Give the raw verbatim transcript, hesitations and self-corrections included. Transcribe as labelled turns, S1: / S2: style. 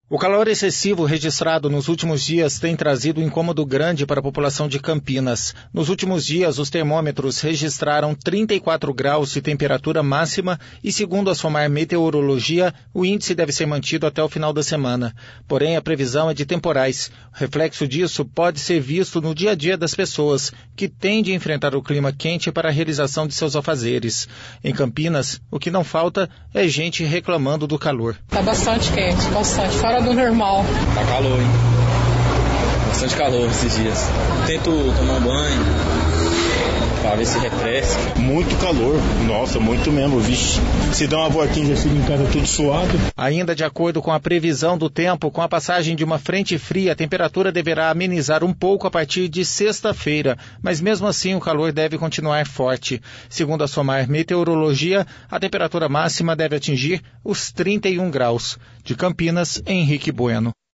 S1: O calor excessivo registrado nos últimos dias tem trazido um incômodo grande para a população de Campinas. Nos últimos dias, os termômetros registraram trinta e quatro graus de temperatura máxima e, segundo a SOMAR Meteorologia, o índice deve ser mantido até o final da semana. Porém, a previsão é de temporais. O reflexo disso pode ser visto no dia a dia das pessoas, que tendem a enfrentar o clima quente para a realização de seus afazeres. Em Campinas, o que não falta é gente reclamando do calor.
S2: Está bastante quente, bastante. Fora do normal.
S3: Tá calor, hein? Bastante calor esses dias. Tento tomar um banho para ver se refresca.
S4: Muito calor, nossa, muito mesmo, vixe. Se dá uma voltinha já fica em casa tudo suado.
S1: Ainda de acordo com a previsão do tempo, com a passagem de uma frente fria, a temperatura deverá amenizar um pouco a partir de sexta-feira, mas mesmo assim o calor deve continuar forte. Segundo a SOMAR Meteorologia, a temperatura máxima deve atingir os trinta e um graus. De Campinas, Henrique Bueno.